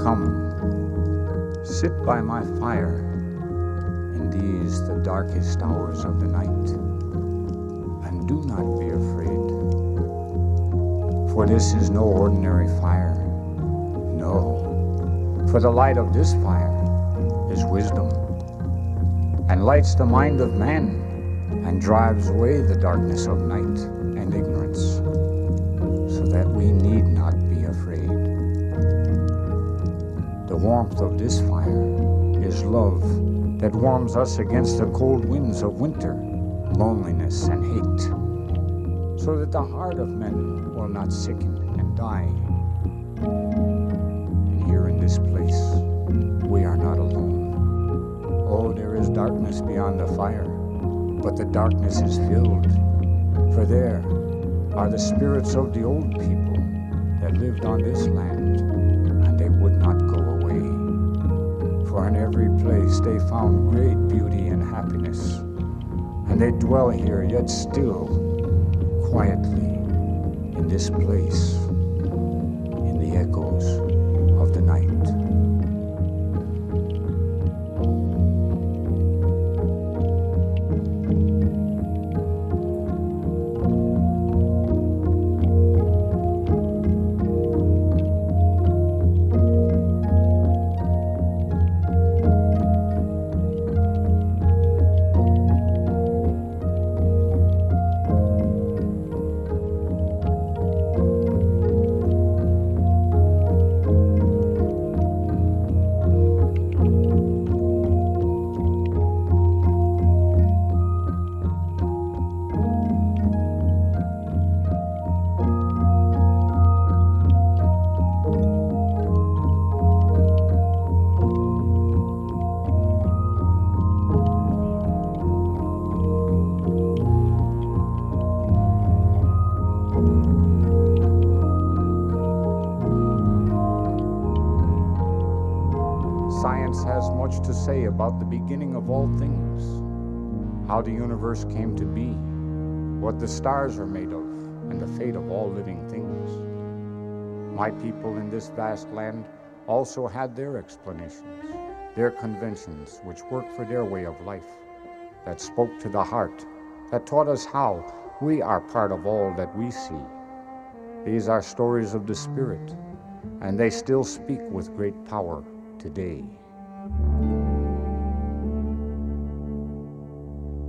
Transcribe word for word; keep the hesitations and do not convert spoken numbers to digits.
Come, sit by my fire in these the darkest hours of the night, and do not be afraid, for this is no ordinary fire. No, for the light of this fire is wisdom, and lights the mind of man, and drives away the darkness of night and ignorance, so that we need not be afraid. The warmth of this fire is love that warms us against the cold winds of winter, loneliness and hate, so that the heart of men will not sicken and die. And here in this place, we are not alone. Oh, there is darkness beyond the fire, but the darkness is filled, for there are the spirits of the old people that lived on this land, and they would not go away. For in every place they found great beauty and happiness, and they dwell here yet still, quietly, in this place, in the echoes of the night. Science has much to say about the beginning of all things, how the universe came to be, what the stars are made of, and the fate of all living things. My people in this vast land also had their explanations, their conventions, which worked for their way of life, that spoke to the heart, that taught us how we are part of all that we see. These are stories of the spirit, and they still speak with great power today.